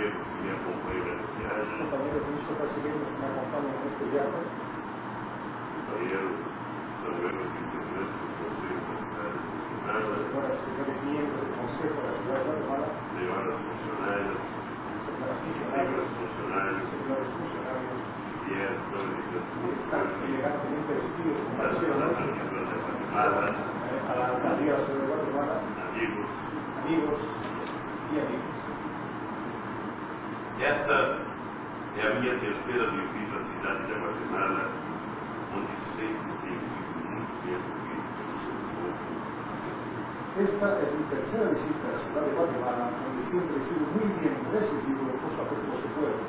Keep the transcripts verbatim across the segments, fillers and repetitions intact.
brasileiros que me acompanham nessa viagem. Compañeros ministros brasileños que me acompañan en este viaje. Companheiros, são membros de integrantes do Conselho da Cidade de Guatemala. Señoras y señores miembros del Consejo de la Ciudad de Guatemala. Senhoras funcionárias. Señoras Senhores funcionarios. funcionários. Señores funcionarios. E é Están elegantemente vestidos como para naciones. a Alcaldía de Guatemala, A la alcaldía de la Ciudad de Guatemala. amigos. Amigos y amigos. Esta é a minha terceira visita à cidade de Guatemala, onde sempre tenho sido muito bem acolhido pelo seu povo. Esta es mi tercera visita a la ciudad de Guatemala, donde siempre he sido muy bien recibido por su afectuoso pueblo.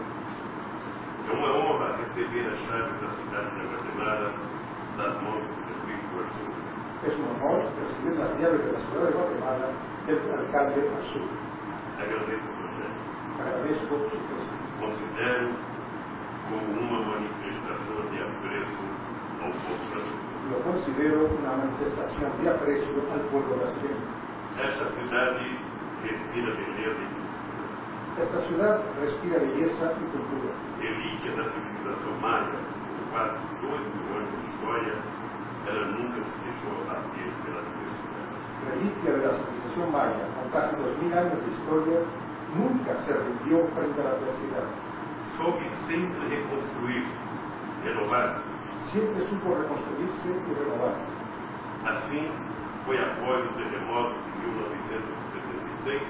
É uma honra receber a chave da cidade de Guatemala das mãos do prefeito Arthur. Es un honor recibir las llaves de la ciudad de Guatemala del alcalde Azul. Agradeço o projeto. Agradezco su gesto. Considero como uma manifestação de apreço ao povo brasileiro. Lo considero una manifestación de aprecio al pueblo brasileño. Esta cidade respira beleza e cultura. Esta ciudad respira belleza y cultura. Relíquia da civilização maia, por quase dois mil anos de história, ela nunca se deixou abater pela diversidade. Reliquia de la civilización maya, con casi dos mil años de historia, nunca se rindió frente a la adversidad. Soube sempre reconstruir, renovar. Siempre supo reconstruirse y renovar. Assim, foi após o terremoto de mil novecentos e setenta e seis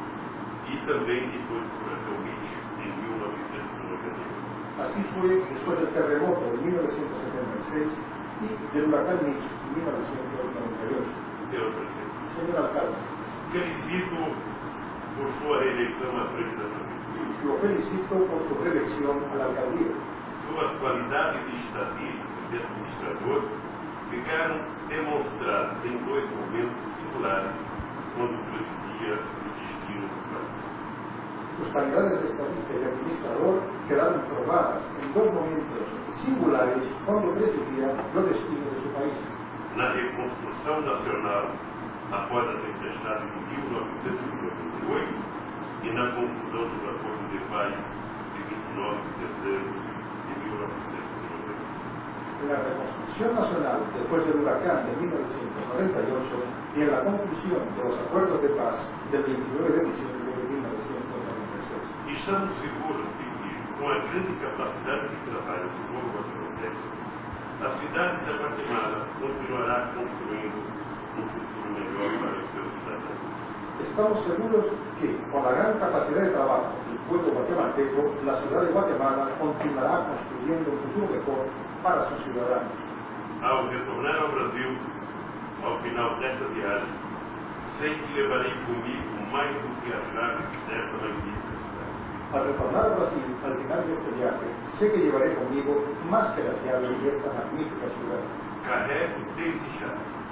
e também depois do furacão Mitch em mil novecentos e noventa e um. Así fue después del terremoto de mil novecientos setenta y seis y del huracán Mitch en mil novecientos noventa y ocho. Senhor presidente, Señor alcalde, felicito por sua reeleição à frente da prefeitura. lo felicito por su reelección a la alcaldía. Suas qualidades de estadista e de administrador ficaram demonstradas em dois momentos singulares quando presidia o destino do país. Sus calidades de estadista y de administrador quedaron probadas en dos momentos singulares cuando presidía los destinos de su país. Na reconstrução nacional após a tempestade de mil novecentos e noventa e oito e na conclusão dos acordos de paz de vinte e nove de dezembro de mil novecentos e noventa e oito. En la reconstrucción nacional después del huracán de mil novecientos noventa y ocho y en la conclusión de los acuerdos de paz del veintinueve de diciembre de mil novecientos noventa y seis. Estamos seguros de que, com a grande capacidade de trabalho do povo guatemalteco, a cidade de Guatemala continuará construindo um futuro melhor para os seus cidadãos. Estamos seguros que, con la gran capacidad de trabajo del pueblo guatemalteco, la ciudad de Guatemala continuará construyendo un futuro mejor para sus ciudadanos. Ao retornar ao Brasil, ao final desta viagem, sei que levarei comigo mais do que a chave desta magnífica cidade. Al retornar a Brasil, al final de este viaje, sé que llevaré conmigo más que las llaves de esta magnífica ciudad. Carrego desde já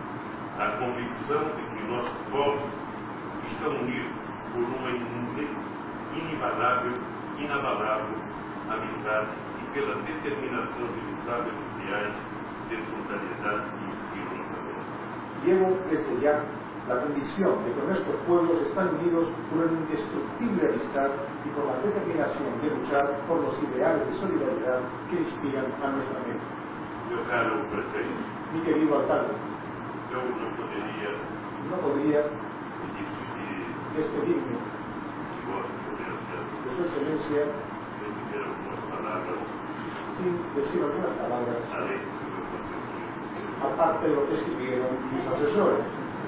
a convicção de que nossos povos estão unidos por uma inigualável, inabalável amizade e pela determinação de lutar pelos ideais de solidariedade e envolvimento. Llevo desde ya la convicción de que nuestros pueblos están unidos por una indestructible amistad y por la determinación de luchar por los ideales de solidaridad que inspiran a nuestra mente. Meu caro prefeito, Mi querido alcalde, eu não poderia no podría me despedir despedirme de Vossa Excelência de su excelencia sem dizer algumas palavras sin decir algunas palabras, além do que eu contribuí. aparte de lo que escribieron mis asesores.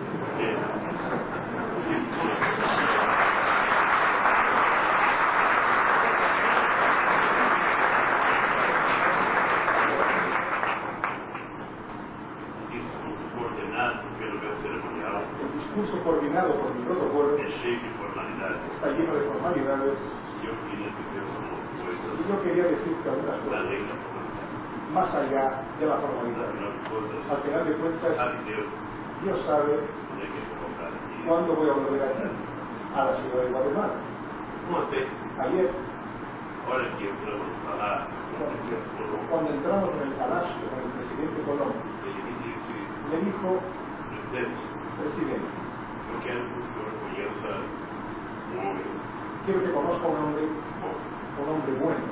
El discurso coordinado por mi protocolo É cheio de formalidades. está lleno de formalidades E eu queria dizer algumas y coisas yo quería decirte algunas cosas além da formalidade. más allá de la formalidad. Afinal de contas, Al final de cuentas, sabe Deus Dios sabe onde é que eu vou voltar aqui. cuándo voy a volver aquí, a la ciudad de Guatemala. Ontem, Ayer, hora que entramos falar com o presidente Colombo, cuando entramos en el palacio con el presidente Colón, ele me disse, me dijo, presidente, presidente, eu quero que o senhor conheça um homem Quiero que conozca a un hombre, bom, un hombre bueno,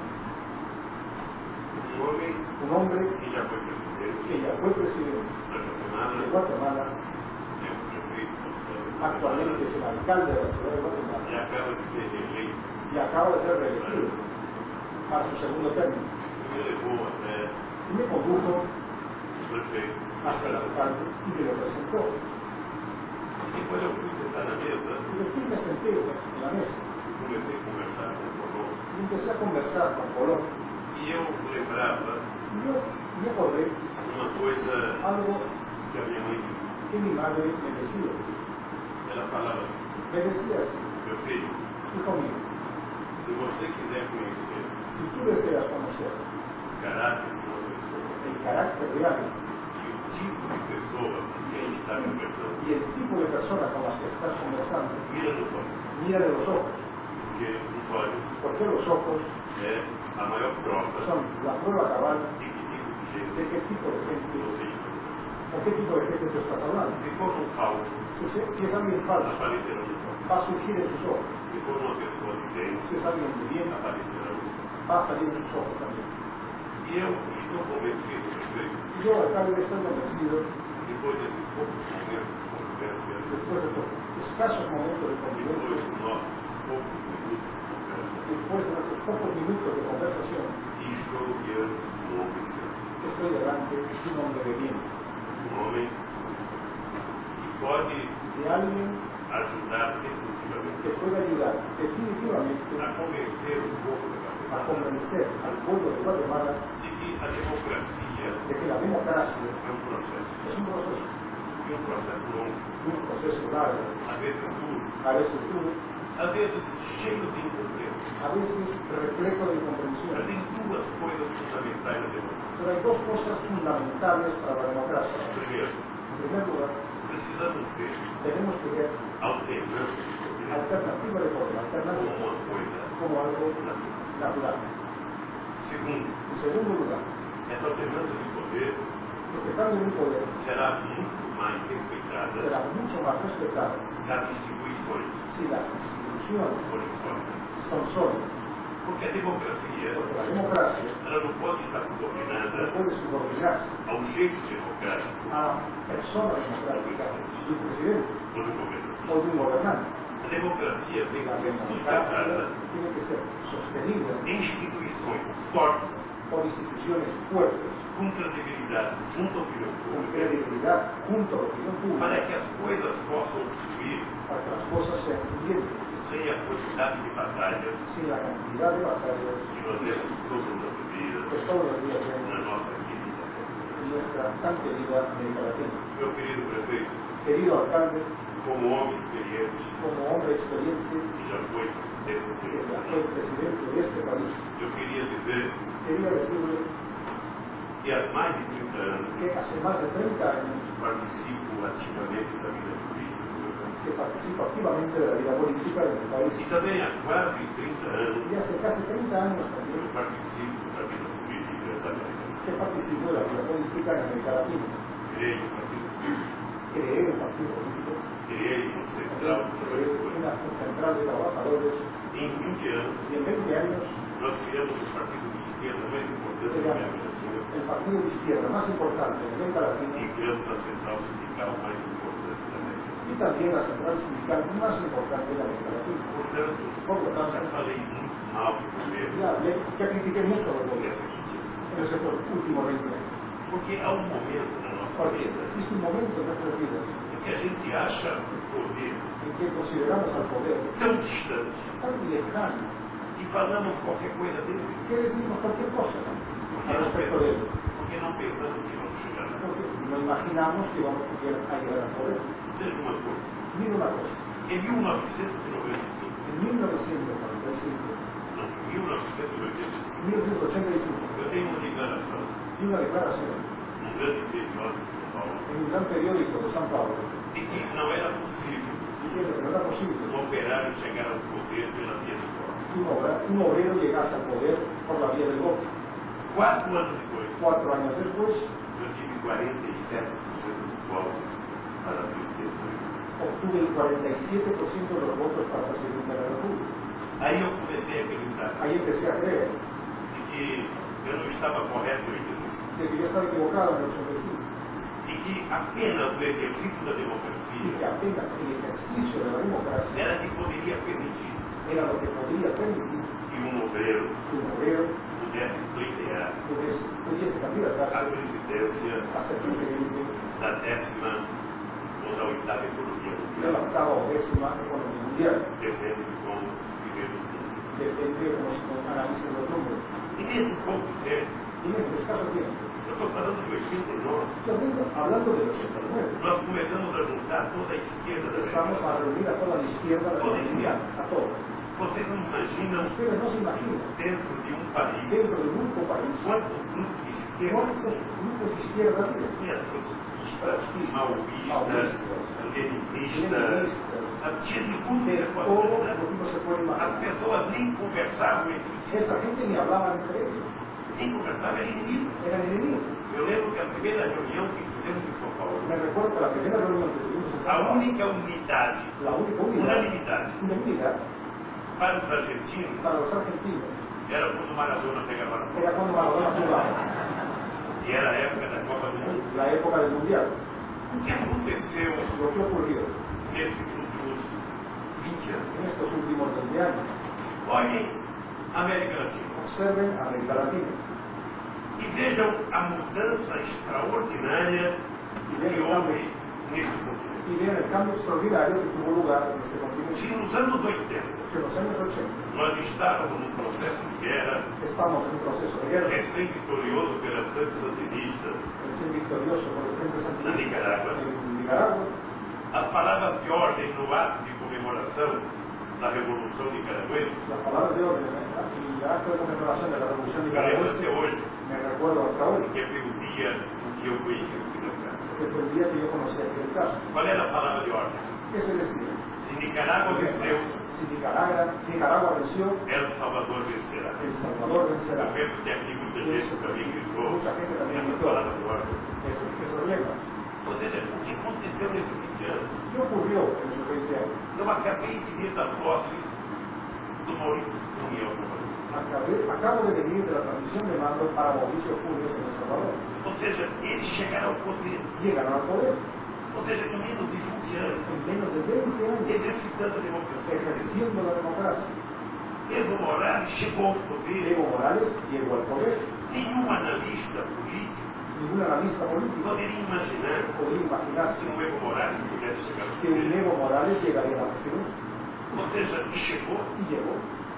um homem un hombre que já foi presidente que ya fue presidente da Guatemala, de Guatemala, é o prefeito da cidade de actualmente es el alcalde de la ciudad de e Guatemala acaba de ser reeleito. y acaba de ser reelegido para su segundo término. Me levou até Y me condujo o prefeito. hasta el alcalde y me lo presentó. E depois eu fui sentar na mesa, Y después me senté en la mesa comecei a conversar com o Colombo. y empecé a conversar con Colón. E eu lembrava Y yo me acordé uma coisa algo que a minha mãe disse. que mi madre me decía. Ela falava, Me decía así, meu filho, hijo mío, se você quiser conhecer si tú deseas conocer o caráter de uma pessoa el carácter de alguien e o tipo de pessoa com quem a gente está conversando, y el tipo de persona con la que estás conversando, mira nos olhos. mírale los ojos, Porque os olhos porque los ojos é a maior prova son la prueba cabal de que tipo de de gente qué tipo de gente você está. o qué tipo de gente tú estás hablando. Se for um falso, Si, se- si es alguien falso, aparecerá nos olhos. va a surgir en sus ojos. Se for uma pessoa de bem, Si es alguien de bien, aparecerá nos olhos. va a salir en sus ojos también. E eu estou convencido, prefeito, Y yo, alcalde, estoy convencido, depois desses poucos momentos de conversa, después de estos escasos momentos de depois convivencia, dos nossos poucos minutos de conversa, después de nuestros pocos minutos de conversación, estou diante de um homem de Deus. estoy delante de un hombre de bien, Um homem que pode de alguien ajudar definitivamente que puede ayudar definitivamente a convencer o povo de a Guatemala convencer al pueblo de Guatemala de que a democracia de que la democracia é um processo, es un proceso, e um processo longo, un proceso largo, às vezes duro, a veces duro, às vezes cheio de incompletos. a veces repleto de Mas incomprensión. tem duas coisas fundamentais na democracia. Pero hay dos cosas fundamentales para la democracia. Primeiro, En primer lugar, precisamos ter tenemos que ver alternância de poder alternativa de poder, como alternancia uma coisa como algo natural. natural. Segundo, En segundo lugar, essa alternância de poder lo que cambia un poder será muito mais respeitada será mucho más respetado das instituições si las instituciones forem sólidas. son sólidas. Porque a democracia Porque la democracia ela não pode estar no subordinada puede subordinarse ao jeito democrático a persona democrática de un presidente do governo. o de un gobernante. A democracia tem La que ser democracia sustentada tiene que ser sostenida em instituições fortes, por instituciones fuertes, com credibilidade junto à opinião con pública, credibilidad junto a la opinión para pública, que as coisas possam fluir para que las cosas sean bien, sem a quantidade de batalhas sin la cantidad de batallas que nós vemos todos os dias que todos los días na vemos nossa vida. en nuestra tan querida América Latina. Meu querido prefeito, Querido alcalde, como homem experiente como hombre experiente que já foi presidente que do ya fue país, presidente de este país, eu queria dizer quería decirle que há mais de trinta anos que hace más de treinta años participo ativamente da vida política do meu país. que participo activamente de la vida política de mi país. E também há quase trinta anos Y hace casi treinta años eu también participo da vida política da América. que participo de la vida política en América Latina. Criei um partido político, Creé un partido político, criei uma central de creé trabalhadores. una central de trabajadores Em vinte anos, y en veinte años nós criamos o partido de esquerda mais importante da América Latina el partido de izquierda más importante de América e Latina criamos a central sindical mais importante da América Latina. y también la central sindical más importante de América Latina. Portanto, Por lo tanto, já falei muito mal do governo ya hablé, ya critiqué mucho al nessa gobierno vinte anos. en estos últimos veinte años. Porque há um momento na nossa Porque vida existe un momento en nuestras vidas em que a gente acha o poder en que consideramos al poder tão distante tan lejano que falamos qualquer coisa dele, que decimos cualquier cosa porque al não respecto de él. pensamos, porque não pensamos que vamos chegar lá. Porque no imaginamos que vamos a llegar a llegar al poder. Veja uma coisa, Mira una cosa, em mil novecentos e noventa e cinco, en mil novecientos cuarenta y cinco, não, em mil novecentos e oitenta e cinco, mil novecientos ochenta y cinco, eu tenho uma declaração y una declaración num grande periódico de São Paulo en un gran periódico de São Paulo de que não era possível diciendo que no era posible um operário chegar ao poder pela via do voto. que un, obra- un obrero llegase al poder por la vía del voto. Quatro anos depois, Cuatro años después, eu tive quarenta e sete por cento dos votos para a presidência. obtuve el cuarenta y siete por ciento de los votos para presidente de la República. Aí eu comecei a acreditar. Ahí empecé a creer De que eu não estava correto em Jesus. de que yo estaba equivocado en el ochenta y cinco E que apenas o exercício da y que democracia apenas el ejercicio de la democracia era que poderia permitir era lo que podría permitir que um obrero que un obrero pudesse pleitear pudiese, pudiese a candidatarse presidência a ser presidente da décima ou da oitava economia de mundial. la octava o décima economía mundial. Depende de como vivemos. Depende de cómo se analicen los números. E nesse pouco tempo, Y en este escaso tiempo, eu estou falando de oitenta e nove, yo vengo hablando del ochenta y nueve. nós começamos a juntar toda a esquerda da Estamos a América. reunir a toda la izquierda de la Toda comunidad, a todos. Vocês não imaginam, Ustedes no se imaginan, dentro de um país, dentro de un único país, quantos grupos de esquerda, cuántos grupos de izquierda tienen. tinha trotskistas, maoístas, leninistas, tinha de tudo De que todo possa. lo que uno se puede As imaginar. pessoas nem conversavam entre si, Esa gente ni hablaba entre ellos, nem conversavam, era inimigo. eran enemigos. Eu lembro que a primeira reunião que fizemos em São Paulo, Me recuerdo que la primera reunión que tuvimos en San a Paulo, única unidade, la única unidad, unanimidade unanimidad para os argentinos para los argentinos era quando Maradona pegava na era bola. cuando Maradona jugaba, E era a época da Copa do Mundo. la época del Mundial. O que aconteceu Lo que ocurrió nesses últimos vinte anos? en estos últimos veinte años, Olhem a América Latina observen a América Latina e vejam a mudança extraordinária que houve nesse continente. y vean el cambio extraordinario que tuvo lugar en este Se continente. nos anos oitenta Que en los años ochenta nós estávamos num processo de guerra estamos en un proceso de guerra, recém-vitorioso pelas frentes sandinistas recién victorioso por el Frente na Sandinista Nicarágua, en Nicaragua, as palavras de ordem no ato de comemoração da Revolução Nicaragüense, las palabras de orden en el acto de conmemoración de la Revolución eu lembro Nicaragüense, até hoje, me recuerdo hasta hoy, que foi o dia que eu conheci o Fidel Castro. que fue el día que yo conocí a Fidel Castro. Qual era a palavra de ordem? ¿Qué se decía? Se Nicarágua venceu, Si Nicaragua, Nicaragua venció, El Salvador vencerá. El Salvador vencerá. Eu lembro que aqui muita gente também gritou Mucha gente também essa gritou. palavra de ordem. Ese es el problema. Ou seja, o que aconteceu nesses vinte anos? ¿Qué ocurrió en esos veinte años? Eu acabei de vir da posse do Maurício União Acabé, acabo de venir de la transmisión de mando para Mauricio Funes en El Salvador. Ou seja, eles chegaram ao poder. Llegaron al poder Ou seja, em menos de vinte anos, en menos de veinte años, exercitando a democracia. ejerciendo la democracia. Evo Morales chegou ao poder. Evo Morales llegó al poder. Nenhum analista político Ningún analista político poderia imaginar podría imaginarse que um Evo Morales pudesse chegar ao que un poder. Evo Morales llegaría a la presidencia. Ou seja, chegou Y llegó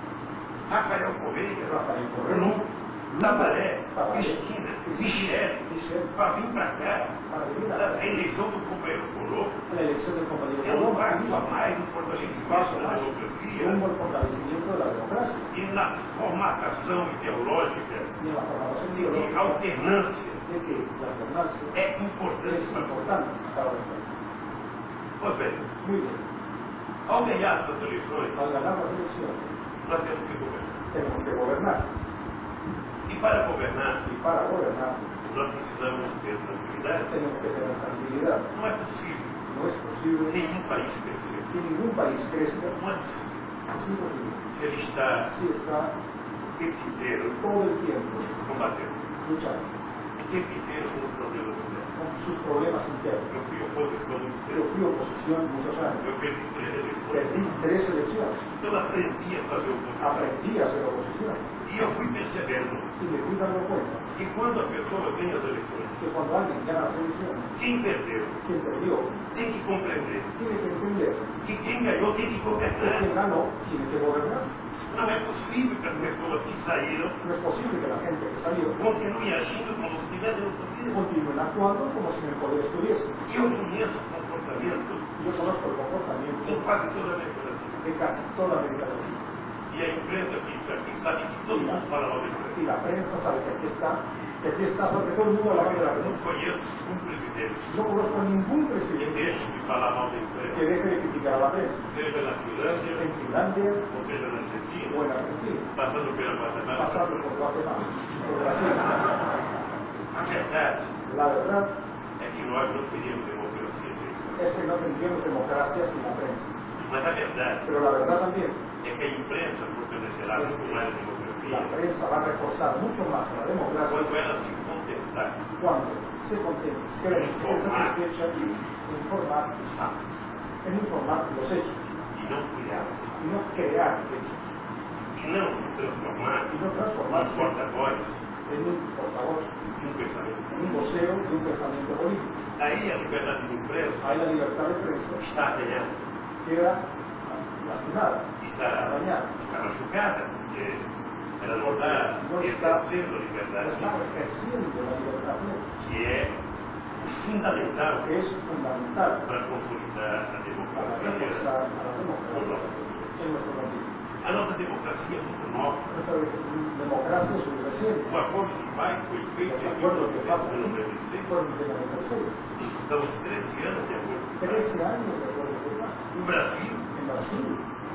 Rafael Correia, Rafael Correa, Lula, Tabaré, Tabaré, Cristina, Michel, Michel, para vir para cá, para venir a a eleição do companheiro Coroa, la elección del compañero é um Colombo, passo a mais no paso fortalecimento da más democracia rumbo al fortalecimiento de la democracia e na formatação ideológica y en la formación de que ideológica alternância de que la alternancia é importante es para importante para la democracia. Pois bem, Muy bien, ao ganhar essas eleições, al ganar las elecciones nós temos que governar. tenemos que gobernar E para governar, y para gobernar nós precisamos ter tranquilidade. tenemos que tener tranquilidad. Não é possível No es posible nenhum país crescer. que ningún país crezca, Não é possível. es imposible, Se ele está si está o tempo inteiro todo el tiempo combatendo, luchando o tempo inteiro com os problemas internos. con sus problemas internos. Eu fui oposição muito Yo tempo. fui oposición muchos años, Eu perdi três eleições. perdí tres elecciones, Então eu aprendi a fazer oposição. aprendí a hacer oposición E eu fui percebendo y me fui dando cuenta que quando a pessoa ganha as eleições, que cuando alguien gana las elecciones, quem perdeu quien perdió tem que compreender tiene que entender que quem ganhou tem que que governar. quien ganó tiene que gobernar. Não é possível que as pessoas que saíram No es posible que la gente que salió continuem agindo como se estivessem no poder. continúen actuando como si en el poder estuviese. E eu conheço comportamentos Yo conozco el comportamiento em quase toda a América Latina. de casi toda América Latina. E a imprensa fica aqui, sabe que todo mundo fala mal da imprensa. Y la prensa sabe que aquí está, que aquí está, porque todo el mundo habla de la Eu não prensa. conheço um presidente No conozco a ningún que presidente deixe de falar mal da que imprensa, deje de criticar a la prensa, seja na Finlândia, en Finlandia ou seja na Argentina, o en Argentina, passando pela Guatemala. pasando por Guatemala, por Brasil. A verdade La verdad é que nós não queríamos democracia sem imprensa. es que no tendríamos democracia sin la prensa. Mas a verdade Pero la verdad también é que a imprensa prensa fortalecerá muito mais a La democracia prensa va a reforzar mucho más a la democracia quando ela se contentar cuando se contente, que la gente esté satisfecha en informar en informar los hechos e não criar, y no crear hechos e não transformar y no os transformarse porta-voz en un portavoz, de um pensamento en un político. vocero de un pensamiento político. Aí a liberdade de imprensa Ahí la libertad de prensa está arranhada, queda lastimada, está, dañada. está machucada, porque ela não está exercendo a No liberdade, está ejerciendo la libertad que é o fundamental que es fundamental para consolidar a para democracia. reforzar a la democracia en nuestro país. A nossa democracia é muito nova. Nuestra democracia es muy reciente. O acordo de paz foi feito Los em acuerdos que pasan mil aquí novecentos e noventa e seis. fueron de noventa y seis. Estamos treze anos de acordo de paz. trece años de acuerdo de paz. O Brasil En Brasil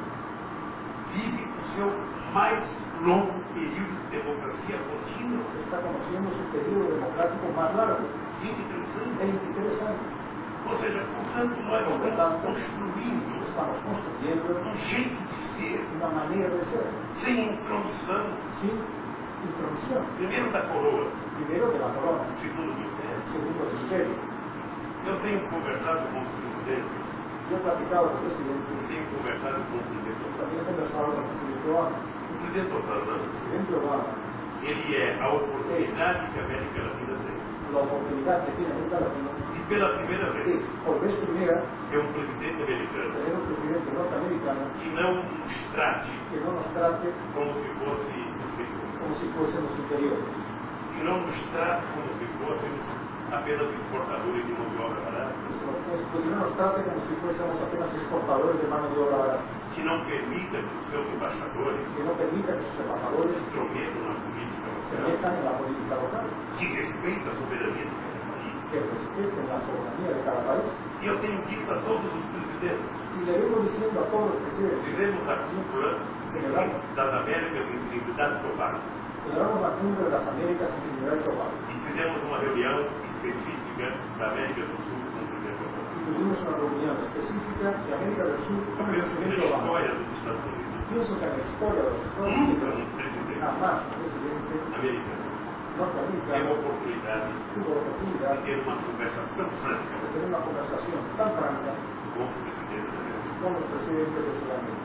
vive o seu mais longo período de democracia contínua. está conociendo su periodo democrático más largo, vinte e três anos. veintitrés años. Ou seja, portanto, nós estamos construindo Estamos construyendo um jeito de ser una manera de ser, sem intromissão. sin intromisión. Primeiro da coroa, Primero de la corona, segundo do império. segundo del imperio. Eu tenho conversado com os presidentes, Yo he platicado con el presidente, tenho conversado com o presidente Obama. también he conversado con el presidente Obama. O presidente Obama, El presidente Obama, ele é a oportunidade que a América Latina tem. la oportunidad que tiene América Latina E pela primeira es, vez, por vez primera, é um presidente americano tener un presidente norteamericano que não nos trate que no nos trate como se fosse inferior, como si fuésemos inferiores, que não nos trate como se fôssemos apenas exportadores de mão de obra barata, que no nos trate como si fuésemos apenas exportadores de mano de obra barata, que não permita que os seus embaixadores que no permita que sus embajadores se intrometam na política se local, metan en la política local, que respeita a soberania de cada país. que respeten la soberanía de cada país. E eu tenho dito a todos os presidentes, Y le vengo diciendo a todos los presidentes, fizemos a cúpula das Américas em Trinidad e Tobago celebramos la cumbre de las Américas en Trinidad y Tobago. e fizemos uma reunião específica da América do Sul com o presidente Obama. Tuvimos una reunión específica de América del Sur Eu con el penso que na presidente Obama. história dos Estados Unidos, Pienso que en la historia de los Estados nunca Unidos, um presidente jamás un presidente americano teve a norteamericano oportunidade tuvo la oportunidad de ter uma conversa tão franca de tener una conversación tan franca com os presidentes americanos. con los presidentes de Sudamérica.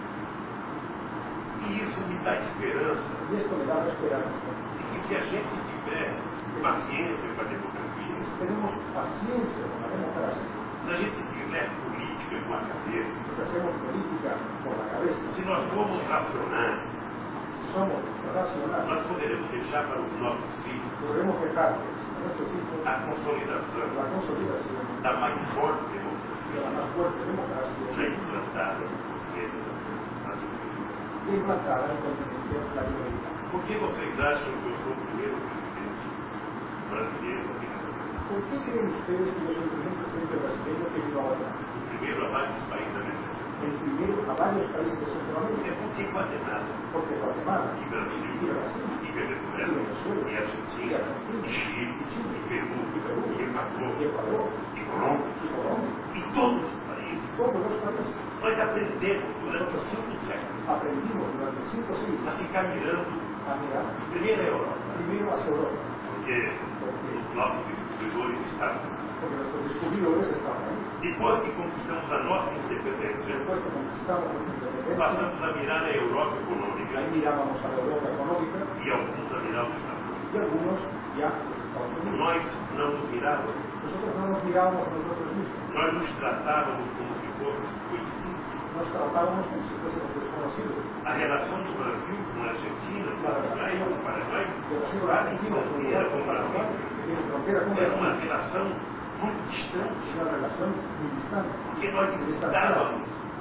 E isso me dá esperança Y esto me da la esperanza de que se a gente tiver paciência com a democracia, si tenemos paciencia con la democracia, se a gente fizer política com a cabeça, si hacemos política por la cabeza, se nós formos racionais, si somos racionales, nós poderemos deixar para os nossos filhos podremos dejar a nuestros hijos a consolidação la consolidación da mais forte de democracia la más fuerte democracia já implantada no continente latino-americano. y implantada en el continente latinoamericano. Por que vocês acham que eu sou o primeiro presidente brasileiro aqui na América? ¿Por qué creen ustedes que yo soy el primer presidente brasileño que vino a Guatemala? O primeiro a vários países da América Latina. El primero a varios países de É Centroamérica, porque Guatemala, porque Guatemala e Brasil, y Brasil e Venezuela, e Argentina, e Chile, e Peru, e Equador, y Ecuador e Colômbia, y Colombia, e todos os países, todos los países nós aprendemos durante cinco séculos aprendimos durante cinco siglos a ficar mirando a mirar primeiro a Europa, primero hacia Europa, porque os nossos descobridores estavam. porque nuestros descubridores estaban ahí. Depois que conquistamos a nossa independência, Después que conquistamos nuestra independencia, passamos a mirar a Europa econômica ahí mirábamos a la Europa económica e alguns a mirar os Estados Unidos. y algunos ya a los Estados Unidos. Nós não nos mirávamos, Nosotros no nos mirábamos a nosotros mismos, nós nos tratávamos como se fôssemos conhecidos. nos tratábamos como si fuésemos desconocidos. A relação do Brasil com a Argentina, com o Uruguai, com o Paraguai, De Brasil a quase Argentina, con fronteira Uruguay, com con o Brasil, Paraguay, que tiene frontera con era uma Brasil, relação muito distante, es una relación muy distante. porque nós disputávamos,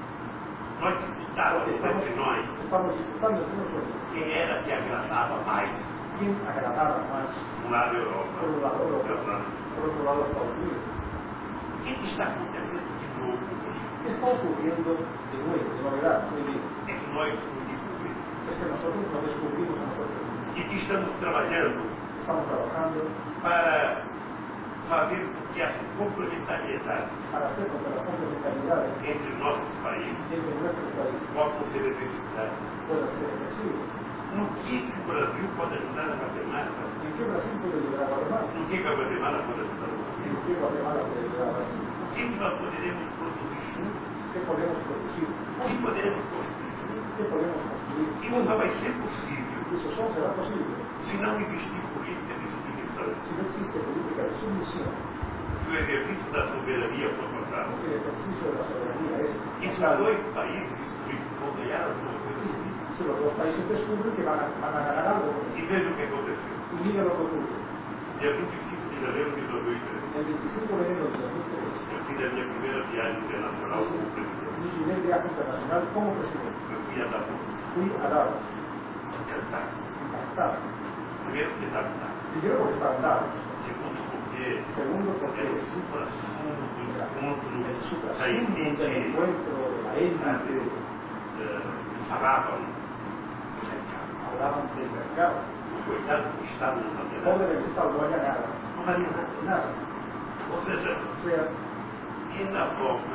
nós disputávamos entre nós Estamos disputando entre nosotros quem era que agradava mais quién agradaba más um lado Europa, por un lado e Europa, outro lado. por otro lado Estados Unidos. O que que está acontecendo de novo hoje? ¿Qué está ocurriendo de nuevo, de novedad, hoy día? É que nós nos descobrimos Es que nosotros no descubrimos a nosotros mismos. e que estamos trabalhando Estamos trabajando para fazer com que a complementariedade para hacer con que las complementariedades entre nossos países entre nuestros países possam ser exercitadas. puedan ser efectivos. No que que o Brasil pode ajudar a Guatemala? ¿En qué Brasil puede ayudar a Guatemala? No que que a Guatemala pode ajudar o Brasil? ¿En qué Guatemala puede ayudar a Brasil? O que que nós poderemos produzir juntos? ¿Qué podemos producir? O que poderemos construir juntos? ¿Qué podemos construir? E nunca vai ser possível Eso solo será posible se não existir política de submissão. si no existe política de submisión. Se o exercício da soberania for passado, El ejercicio de la soberanía es e se os dois países vão ganhar alguma coisa assim. si los dos países descubren que van a, van a ganar algo. E veja o que aconteceu. Y mira lo que ocurre. Dia vinte e cinco de janeiro de dois mil e treze, El veinticinco de enero de dos mil tres, eu fiz a minha primeira viagem internacional como presidente. mi primer viaje internacional como presidente. Eu fui a Davos, Fui a Davos, cantar. impactado. Primeiro porque estava lá. Primero porque estaba en Davos. Segundo porque Segundo porque era o supra-sumo do encontro el da suprasumum del elite, encuentro de la élite, eh, falavam, hablaban del mercado. o coitado do Estado não sabia Pobre nada. del Estado no haya nada, Não valia nada. nada. Ou seja, O sea, e na volta,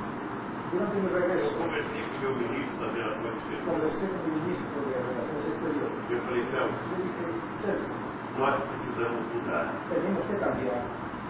durante mi eu regreso, conversei com o meu ministro das Relações Exteriores. conversé con mi ministro de Relaciones Exteriores. Eu falei, Celso, Yo dije, Sergio, nós precisamos mudar tenemos que cambiar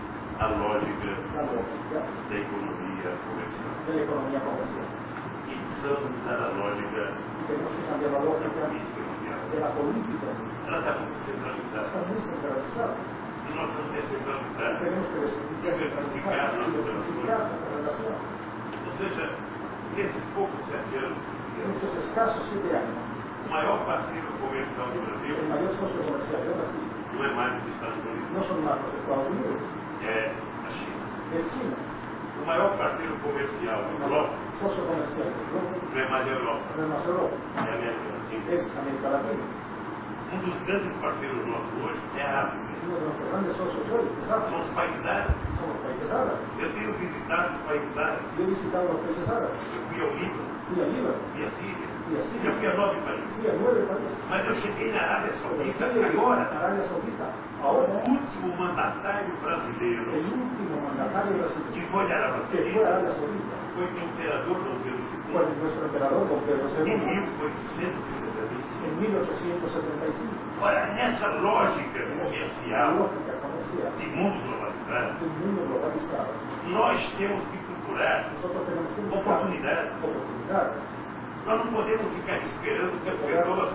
a lógica la lógica da economia comercial. de la economía comercial. E precisamos mudar a lógica Y tenemos que cambiar la da lógica política mundial. de la política. Ela está muito centralizada. Está muy centralizada. E nós vamos descentralizar. Tenemos que descentralizar y diversificar la relación. Ou seja, nesses poucos sete anos, En estos escasos siete años, o maior parceiro comercial do Brasil el mayor socio comercial de Brasil não é mais os Estados Unidos, no son más los Estados Unidos, é a China. es China. O maior parceiro comercial El do mayor bloco socio comercial del bloque não é mais a Europa, no es más Europa, é a América Latina. es América Latina. Um dos grandes parceiros nossos hoje é a África. Uno de nuestros grandes socios hoy es São África. os países árabes. Son los países árabes. Eu tenho visitado os países árabes. Yo he visitado los países árabes. Eu fui ao Líbano, Fui a Líbano, fui a Síria, fui a Siria, eu fui a nove países. fui a nueve países. Mas eu cheguei na Arábia Pero Saudita fui a agora. Arabia Saudita. O Ahora, último mandatário brasileiro el último mandatario que brasileño foi à Arábia que fue a Saudita Arabia Saudita foi o imperador Dom Pedro fue segundo nuestro emperador Don Pedro em segundo mil oitocentos e setenta e cinco. en mil ochocientos setenta y cinco. Ora, nessa lógica La comercial lógica comercial de mundo globalizado, de un mundo globalizado. nós temos que procurar Nosotros tenemos que buscar oportunidades. oportunidades. Nós não podemos ficar esperando que as pessoas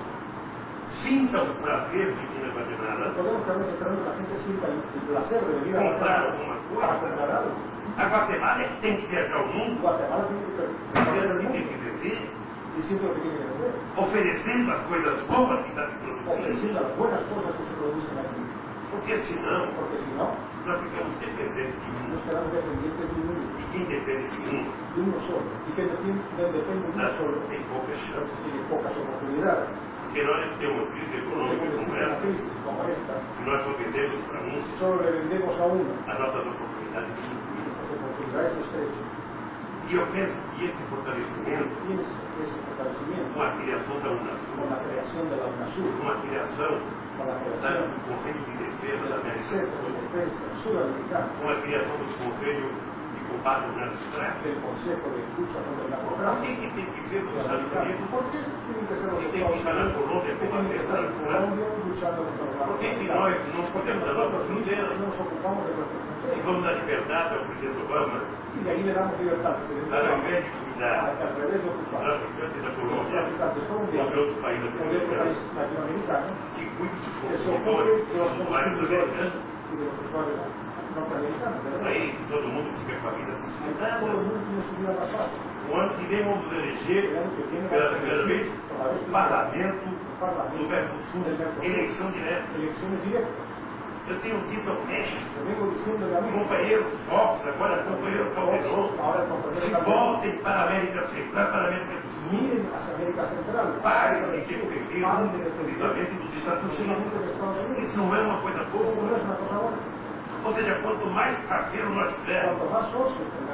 sintam o prazer de vir a Guatemala, Podemos quedarnos esperando que la gente sienta el el placer de venir a comprar Guatemala alguma para coisa. comprar algo. A Guatemala é que tem que viajar ao mundo, Guatemala tiene que dizendo recorrer o el que tem mundo que vender, diciendo lo que tiene que vender, oferecendo as coisas boas que está se produzindo, ofreciendo las buenas cosas que se producen aquí. porque senão Porque si no, nós ficamos dependentes de um. nos quedamos dependientes de uno, E quem depende de um, de uno solo. Y que depende depende de uno solo, tem poucas chances. tiene pocas oportunidades. Porque nós temos uma crise Porque econômica cuando como existe una essa, crisis como esta, e nós só vendemos para um, solo le vendemos a uno. as nossas oportunidades diminuem. Las oportunidades se estrechan. E eu penso que esse fortalecimento, Y ese, ese fortalecimiento, com a criação da UNASUR, con la creación de la UNASUR, com a criação con la da- creación do Conselho de Defesa da del América Consejo de Defensa Sudamericano, com a criação do Conselho de Combate ao Narcotráfico. del Consejo de Lucha contra el Por Narcotráfico, que, que tem que ser nos Estados Unidos? ¿por qué tienen que ser los Que tem que Estados estar na Unidos? Colômbia Que tienen que estar en combatendo? Colombia luchando contra el Por que que narcotráfico? nós não podemos dar nossas Nosotros fronteiras no nos ocupamos de nuestras e fronteras. vamos dar liberdade ao presidente Obama Y de ahí le damos libertad al presidente para, ao Obama, invés de cuidar para que al revés de dos ocupar traficantes da los Colômbia traficantes ou de colombianos outros países o de otro latino-americanos, país latinoamericano, que cuide dos que se ocupe consumidores, de los dos usuários consumidores americanos. y de los usuarios norteamericanos. ¿Verdad? Aí todo mundo fica com a vida Todo el facilitada. mundo tiene su vida más fácil. O ano que vem vamos eleger El año que viene pela vamos a primeira elegir vez por la vez o primera parlamento el do Parlamento Mercosul, del Mercosur, eleição direta. elecciones directas. Eu tenho dito ao México, Yo vengo diciéndole a mí, companheiro Fox, agora companheiro Calderon, ahora el compañero se Calderón, voltem para a América Central, para a América do Sul. miren hacia América Central, Parem para de el sur, depender paren de depender exclusivamente dos Estados Unidos. exclusivamente de Estados Unidos. Isso não é uma coisa Eso boa. no es una cosa buena. Ou seja, quanto mais parceiro nós tivermos, Cuanto más socios tengamos,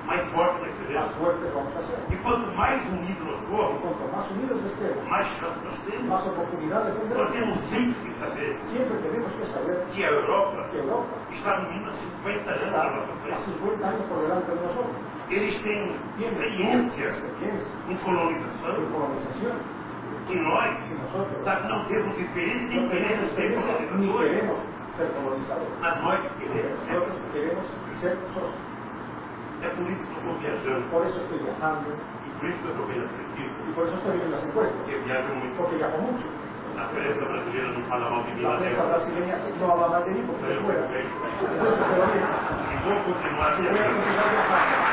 mais forte nós más seremos. fuertes vamos a ser. E quanto mais unidos nós Y formos, cuanto más unidos estemos, mais chance nós temos. más oportunidades Nós tendremos. temos sempre que saber Siempre tenemos que saber que a Europa que Europa está unindo há cinquenta anos está na nossa a frente. cincuenta años por delante de nosotros. Eles têm Tiene experiência experiencia em en colonização colonización. que nós Y nosotros tá, não temos experiência nem no tenemos queremos ser experiencia ni colonizadores, queremos ser colonizadores. mas nós queremos ser. Nosotros queremos ser socios. É por isso que eu estou viajando Por eso estoy viajando e por isso que eu estou bem aprendido, y por eso estoy en las encuestas. porque viajo muito. Porque viajo mucho. A prensa brasileira não fala mal de mim La lá prensa dentro. brasileña no habla mal de mí porque Mas es eu fuera. vou bem. Pero bien, E vou continuar y voy a viajando. continuar viajando.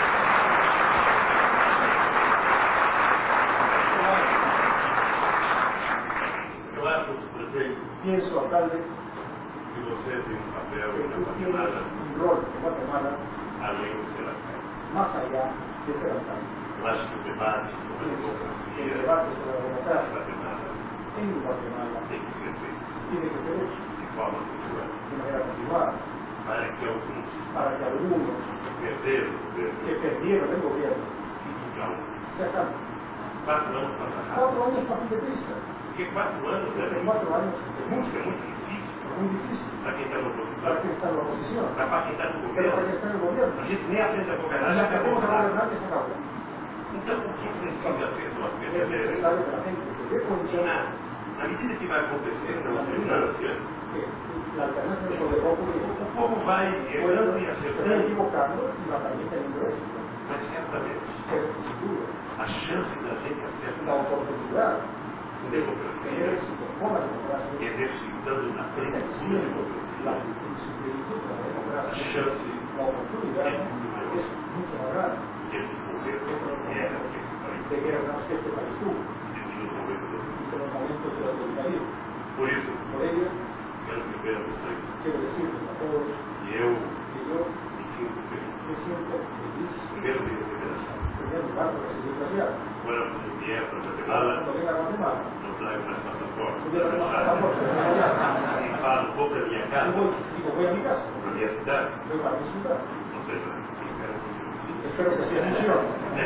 Eu acho, prefeito, Pienso, alcalde, que você tem um papel que na tú tienes Guatemala un rol en Guatemala além de ser alcalde. más allá de ser alcalde. Eu acho que o debate sobre a El democracia debate sobre la na democracia Guatemala en Guatemala tem que ser feito tiene que ser hecho de forma cultural, de manera continuada para que alguns para que algunos perderam o governo que perdieron el gobierno fiquem calmos. se acaben. Quatro anos para rápido. Cuatro años pasan deprisa. Porque quatro anos é Porque muito, cuatro años es mucho, é muito difícil es muy difícil para quem está no para oposição, quien está en la oposición. para quem está no Pero governo. para quien está en el gobierno. A gente nem aprende a governar, Y já ya está aprendemos a governado. gobernar y se acabó. Então, o que precisa as pessoas Es perceberem? necesario que la gente se dé Que cuenta na, na medida que vai acontecendo na alternância, que la alternancia del poder va a ocurrir. o povo vai errando e Pueden acertando, equivocando y va también teniendo éxito. mas certamente Pero sin duda, a chance da gente la acertar oportunidad com de tener democracia éxito con la democracia e exercitando na frente da siendo la democracia, similitud de la a democracia, chance la oportunidad es mucho más grande de desenvolver era que esse país de guerras que este país tuvo vive nos momentos. y de los momentos del autoritarismo. Por isso, Por ello, quero dizer a vocês quiero decirles a todos que eu que yo me sinto feliz. me siento feliz, Primeiro de receber a chave. en primer lugar, por recibir la llave. Agora, se vier para Guatemala, Cuando venga a Guatemala, não trago mais passaporte, yo tengo más pasaporte, tengo la llave. e falo, vou para a minha Y casa, voy, digo, voy a mi casa, para a minha cidade, voy para mi ciudad. ou seja, espero que Espero que sea funcione. é.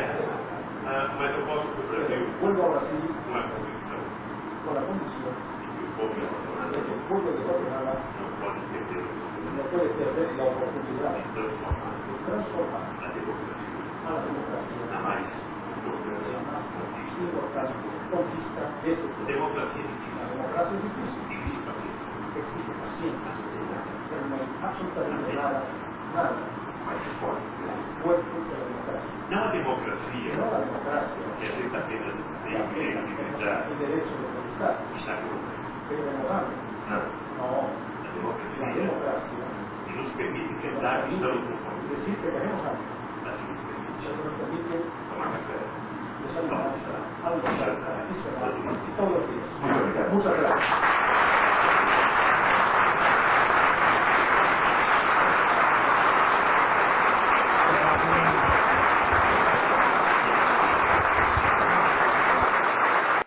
Ah, mas eu posso para o Brasil Vuelvo a Brasil com a convicção con la condición de que o povo de de Guatemala que el pueblo de Guatemala não pode perder a oportunidade no puede perder la oportunidad de transformar de transformar a democracia a la democracia na mais en importante la más conquista. importante conquista de este pueblo. Democracia é La difícil, democracia es difícil, exige paciência, exige paciencia, mas tem nada pero no hay absolutamente nada, nada mais forte que más isso. fuerte que la democracia. Não a democracia No la democracia, que a gente apenas tem la o direito de gritar, el derecho de protestar, está contra. pero democracia. Não, No, a la democracia democracia que nos permite gritar que estamos conformes, decir que queremos algo, mas que nos permite eso nos permite tomar café, desayunar, almorzar y cenar todos los días. Muchas gracias.